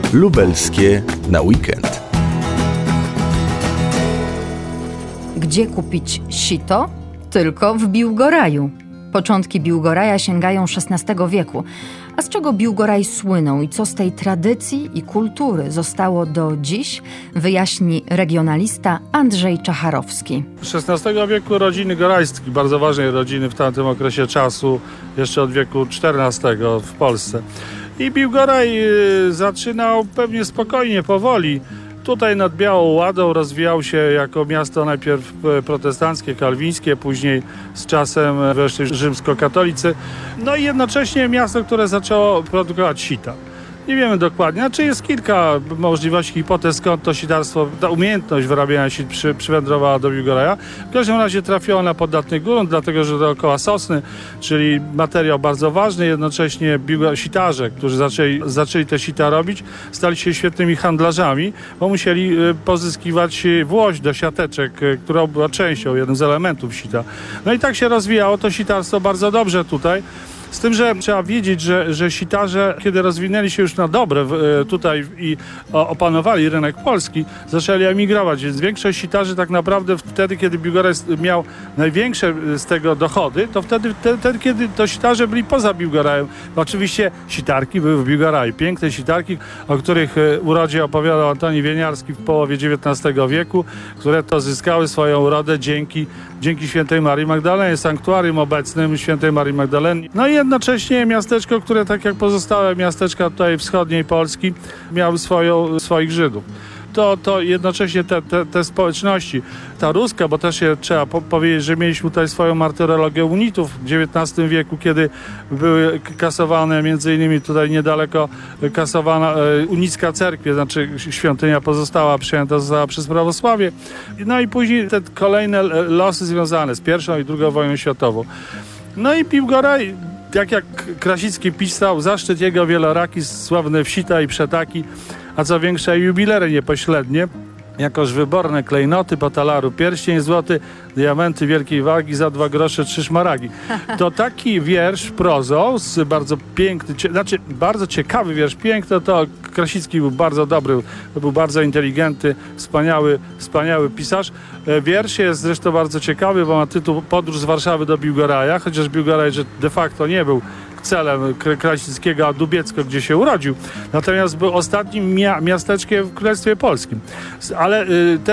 Lubelskie na weekend. Gdzie kupić sito? Tylko w Biłgoraju. Początki Biłgoraja sięgają XVI wieku. A z czego Biłgoraj słynął i co z tej tradycji i kultury zostało do dziś, wyjaśni regionalista Andrzej Czacharowski. W XVI wieku rodziny gorajskie, bardzo ważnej rodziny w tamtym okresie czasu, jeszcze od wieku XIV w Polsce. I Biłgoraj zaczynał pewnie spokojnie, powoli. Tutaj nad Białą Ładą rozwijał się jako miasto najpierw protestanckie, kalwińskie, później z czasem wreszcie rzymskokatolicy. No i jednocześnie miasto, które zaczęło produkować sita. Nie wiemy dokładnie, znaczy jest kilka możliwości, hipotez, skąd to sitarstwo, ta umiejętność wyrabiania sit przywędrowała do Biłgoraja. W każdym razie trafiło na podatny grunt, dlatego że dookoła sosny, czyli materiał bardzo ważny, jednocześnie sitarze, którzy zaczęli te sita robić, stali się świetnymi handlarzami, bo musieli pozyskiwać włoś do siateczek, która była częścią, jednym z elementów sita. No i tak się rozwijało to sitarstwo bardzo dobrze tutaj. Z tym, że trzeba wiedzieć, że sitarze, kiedy rozwinęli się już na dobre tutaj i opanowali rynek polski, zaczęli emigrować. Więc większość sitarzy tak naprawdę wtedy, kiedy Biłgoraj miał największe z tego dochody, to wtedy kiedy to sitarze byli poza Biłgorajem. Oczywiście sitarki były w Biłgoraju. Piękne sitarki, o których urodzie opowiadał Antoni Wieniarski w połowie XIX wieku, które to zyskały swoją urodę dzięki świętej Marii Magdalenie, sanktuarium obecnym świętej Marii Magdaleny. No i jednocześnie miasteczko, które tak jak pozostałe miasteczka tutaj wschodniej Polski miały swoich Żydów. To jednocześnie te społeczności, ta ruska, bo też trzeba powiedzieć, że mieliśmy tutaj swoją martyrologię unitów w XIX wieku, kiedy były kasowane, między innymi tutaj niedaleko kasowana unicka cerkiew, znaczy świątynia przyjęta została przez prawosławie. No i później te kolejne losy związane z I i II wojną światową. No i Biłgoraj, jak Krasicki pisał, zaszczyt jego wieloraki, sławne wsita i przetaki, a co większe jubilery niepośrednie, jakoż wyborne klejnoty po talaru, pierścień złoty, diamenty wielkiej wagi, za 2 grosze 3 szmaragi. To taki wiersz prozą, bardzo piękny, bardzo ciekawy wiersz, piękny, to Krasicki był bardzo dobry, był bardzo inteligentny, wspaniały pisarz. Wiersz jest zresztą bardzo ciekawy, bo ma tytuł Podróż z Warszawy do Biłgoraja, chociaż Biłgoraj de facto nie był celem Krasickiego, a Dubiecko, gdzie się urodził. Natomiast był ostatnim miasteczkiem w Królestwie Polskim. Ale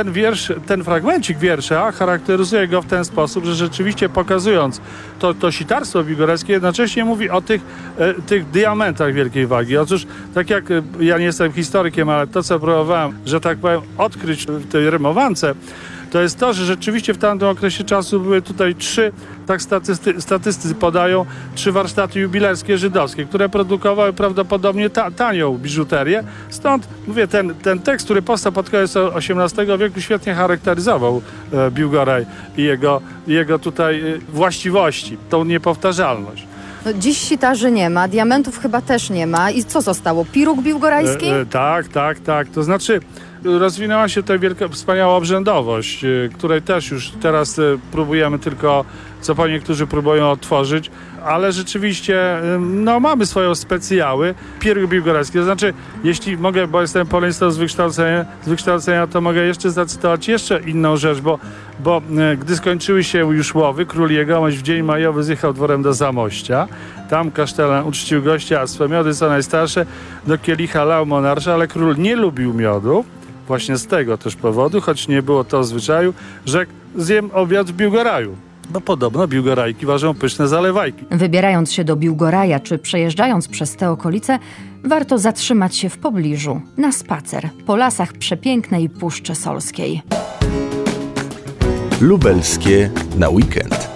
ten fragmencik wiersza charakteryzuje go w ten sposób, że rzeczywiście pokazując to sitarstwo biłgorajskie, jednocześnie mówi o tych diamentach wielkiej wagi. Otóż, tak jak ja nie jestem historykiem, ale to, co próbowałem, że tak powiem, odkryć w tej rymowance, to jest to, że rzeczywiście w tamtym okresie czasu były tutaj 3, tak statystycy podają, 3 warsztaty jubilerskie żydowskie, które produkowały prawdopodobnie tanią biżuterię. Stąd, mówię, ten tekst, który powstał pod koniec XVIII wieku, świetnie charakteryzował Biłgoraj i jego tutaj właściwości, tą niepowtarzalność. No, dziś sitarzy nie ma, diamentów chyba też nie ma. I co zostało? Piruk biłgorajski? Tak. To znaczy rozwinęła się ta wspaniała obrzędowość, której też już teraz próbujemy tylko, co po niektórzy próbują otworzyć, ale rzeczywiście mamy swoją specjały. Piruk biłgorajski, to znaczy, jeśli mogę, bo jestem polonistą z wykształcenia, to mogę jeszcze zacytować jeszcze inną rzecz, bo gdy skończyły się już łowy, król jegomość w dzień majowy zjechał dworem do Zamościa. Tam kasztelan uczcił gościa, a swe miody, co najstarsze, do kielicha lał monarcha, ale król nie lubił miodu. Właśnie z tego też powodu, choć nie było to zwyczaju, rzekł: zjem obiad w Biłgoraju. Bo podobno Biłgorajki ważą pyszne zalewajki. Wybierając się do Biłgoraja czy przejeżdżając przez te okolice, warto zatrzymać się w pobliżu na spacer po lasach przepięknej Puszczy Solskiej. Lubelskie na weekend.